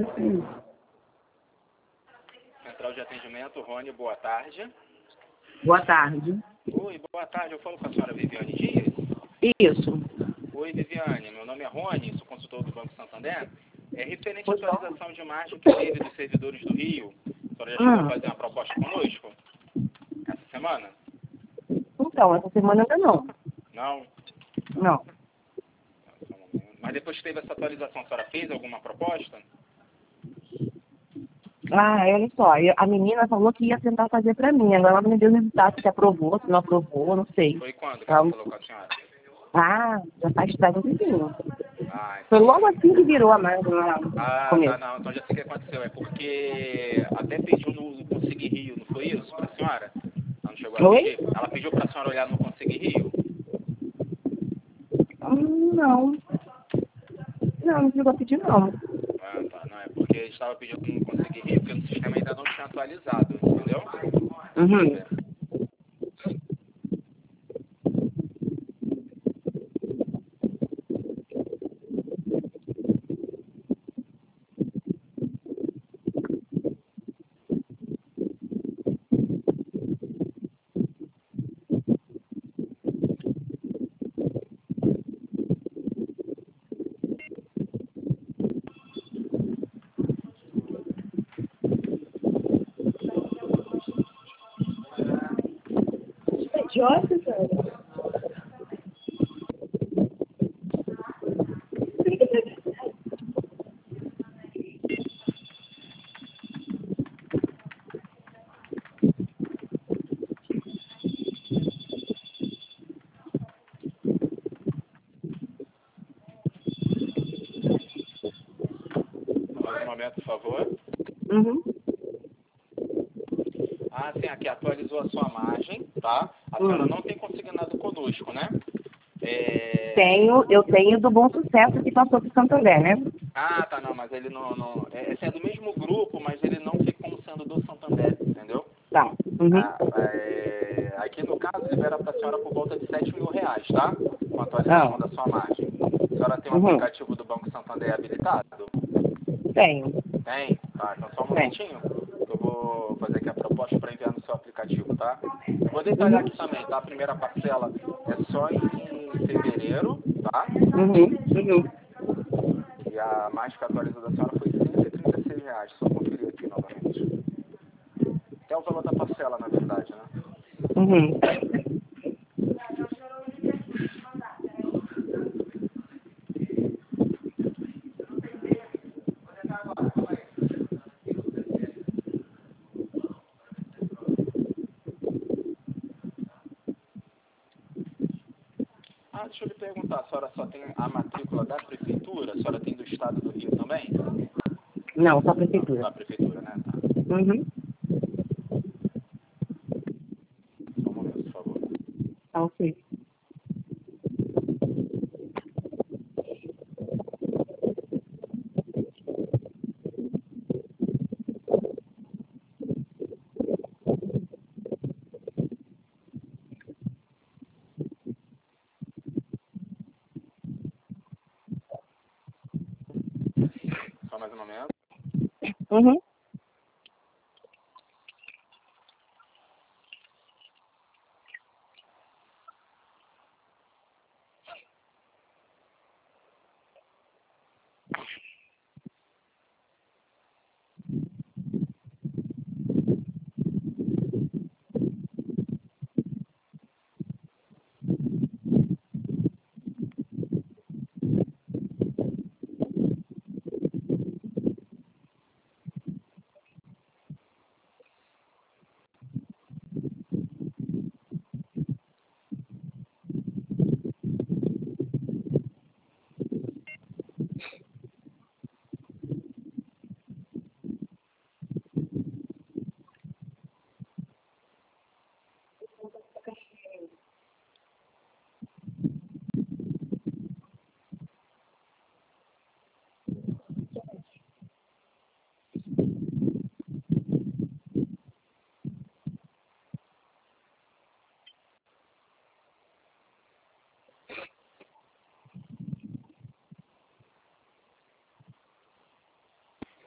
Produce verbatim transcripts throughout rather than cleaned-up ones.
Central de atendimento, Rony, boa tarde. Boa tarde. Oi, boa tarde. Eu falo com a senhora Viviane Dias. Isso. Oi, Viviane. Meu nome é Rony, sou consultor do Banco Santander. É referente à Pois não. atualização de margem que teve dos servidores do Rio. A senhora já chegou Hum. a fazer uma proposta conosco? Essa semana? Então, essa semana ainda não. Não? Não. Só um momento. Mas depois que teve essa atualização, a senhora fez alguma proposta? Ah, olha só, eu- a menina falou que ia tentar fazer pra mim. Agora ela não me deu resultado, se aprovou, se não aprovou, não sei. Foi quando que Ela- ela falou com a senhora? Ah, já faz faz um tempinho. Ah, Foi então... logo assim que virou a margem lá no Ah, começo. tá, não. Então já sei o que aconteceu. É porque até pediu no Consegui Rio, não foi isso, pra senhora? Ela não chegou a Oi? pedir? Ela pediu pra senhora olhar no Consegui Rio? Hum, não. Não, não chegou a pedir não. Ah, tá. Não, é porque estava pedindo no Consegui Rio, porque no sistema ainda não tinha atualizado, entendeu? Uhum. É. É idiota, cara. Mais um momento, por favor. Uhum. Ah, sim, aqui atualizou a sua margem, tá? A senhora Hum. não tem consignado conosco, né? É... Tenho, eu tenho do Bom Sucesso que passou pro Santander, né? Ah, tá, não, mas ele não... não é, esse é do mesmo grupo, mas ele não fica como sendo do Santander, entendeu? Tá. Uhum. Ah, é, aqui no caso libera para a senhora por volta de sete mil reais, tá? Com a atualização Ah. da sua margem. A senhora tem um Uhum. aplicativo do Banco Santander habilitado? Tenho. Tem? Tá, então só um Tem. momentinho que eu vou fazer aqui a proposta para enviar no seu aplicativo, tá? Eu vou detalhar Uhum. aqui também, tá? A primeira parcela é só em fevereiro, tá? Uhum. Uhum. E a mágica atualizada da senhora foi cento e trinta e seis reais. Só conferir aqui novamente. É o valor da parcela, na verdade, né? Uhum. Ah, deixa eu lhe perguntar, a senhora só tem a matrícula da prefeitura? A senhora tem do estado do Rio também? Não, só a Não, prefeitura. da prefeitura, né? Tá. Uhum. Só um momento, por favor. Tá ok. Só mais um momento. Uhum.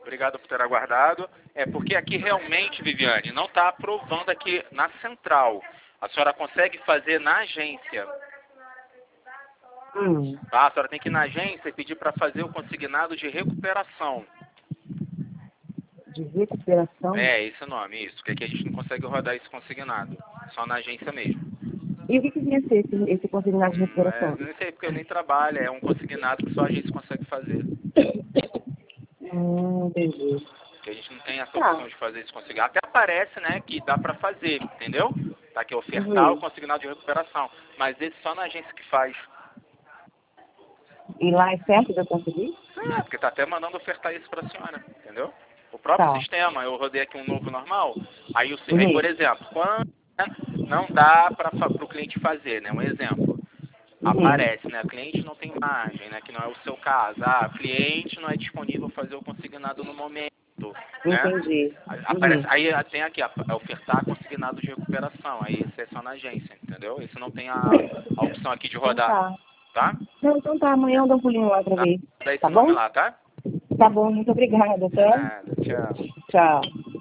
Obrigado por ter aguardado. É porque aqui realmente, Viviane, não está aprovando aqui na central. A senhora consegue fazer na agência. Hum. Tá? A senhora tem que ir na agência e pedir para fazer o consignado de recuperação. De recuperação? É, esse é o nome, isso. Porque aqui a gente não consegue rodar esse consignado. Só na agência mesmo. E o que que devia ser esse, esse consignado de Hum, recuperação? é, não sei porque eu nem trabalho. É um consignado que só a gente consegue fazer. Hum, entendi. Porque a gente não tem essa Tá. opção de fazer esse consignado. Até aparece, né, que dá para fazer, entendeu? Tá aqui, ofertar Uhum. o consignado de recuperação. Mas esse só na agência que faz. E lá é certo de eu conseguir? É, porque tá até mandando ofertar isso pra senhora, entendeu? O próprio Tá. sistema, eu rodei aqui um novo normal, aí, o, Uhum. aí por exemplo, quando né, não dá para o cliente fazer, né, um exemplo, Uhum. aparece, né, cliente não tem margem, né, que não é o seu caso, ah, cliente não é disponível fazer o consignado no momento, né, Entendi. aparece, Uhum. aí tem aqui, a- a ofertar consignado de recuperação, aí esse é só na agência, entendeu? Esse não tem a, a opção aqui de Então rodar, tá. tá? Não, então tá, amanhã eu dou um pulinho lá pra Tá, ver. dá esse Tá nome bom? lá, tá? Tá bom, muito obrigada, De tá? nada, tchau. Tchau.